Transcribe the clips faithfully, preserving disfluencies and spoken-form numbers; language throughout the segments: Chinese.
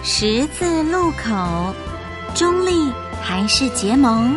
十字路口，中立还是结盟？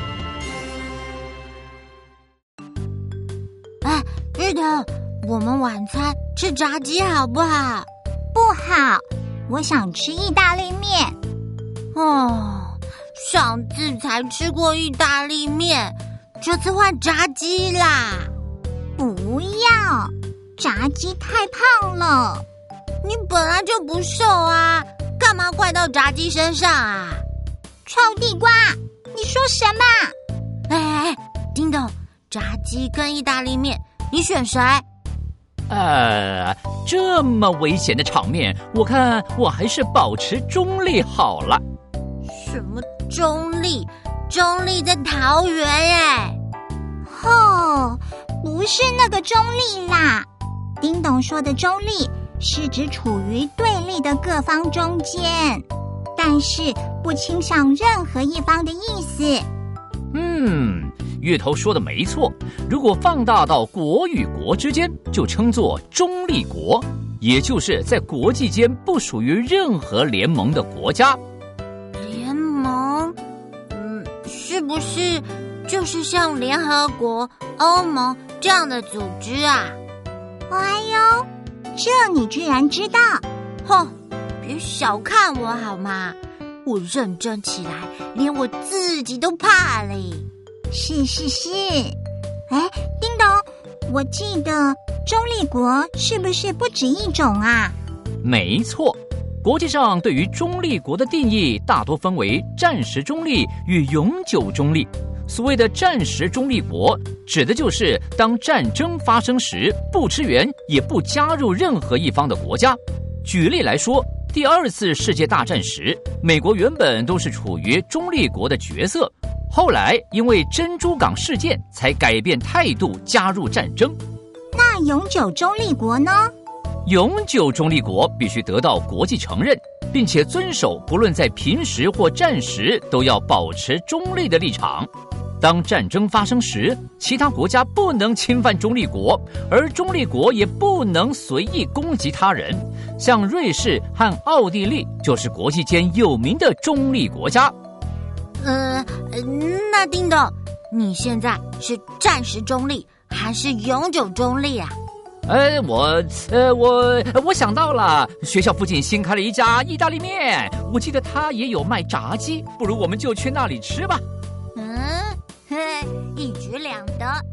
哎，日头，我们晚餐吃炸鸡好不好？ 不好，我想吃意大利面。 哦，上次才吃过意大利面，这次换炸鸡啦！ 不要，炸鸡太胖了。 你本来就不瘦啊，干嘛怪到炸鸡身上啊？ 臭地瓜，你说什么？ 哎哎，叮咚，炸鸡跟意大利面，你选谁？ 呃，这么危险的场面，我看我还是保持中立好了。 什么中立？中立在桃园耶！ 哦，不是那个中立啦。叮咚说的中立是指处于对立的各方中间，但是不倾向任何一方的意思。 嗯，月头说的没错，如果放大到国与国之间，就称作中立国，也就是在国际间不属于任何联盟的国家。 联盟？嗯，是不是就是像联合国、欧盟这样的组织啊？ 哎呦，这你居然知道？ 哼，别小看我好吗？我认真起来，连我自己都怕嘞。 是是是。哎，叮咚，我记得中立国是不是不止一种啊？ 没错，国际上对于中立国的定义大多分为暂时中立与永久中立。所谓的暂时中立国，指的就是当战争发生时，不支援也不加入任何一方的国家。举例来说，第二次世界大战时，美国原本都是处于中立国的角色，后来因为珍珠港事件才改变态度加入战争。 那永久中立国呢？ 永久中立国必须得到国际承认，并且遵守不论在平时或战时都要保持中立的立场。当战争发生时，其他国家不能侵犯中立国，而中立国也不能随意攻击他人。像瑞士和奥地利就是国际间有名的中立国家。 呃，那叮咚，你现在是暂时中立还是永久中立啊？ 呃，我，呃，我，我想到了，学校附近新开了一家意大利面，我记得他也有卖炸鸡，不如我们就去那里吃吧。 嗯，嘿，一举两得。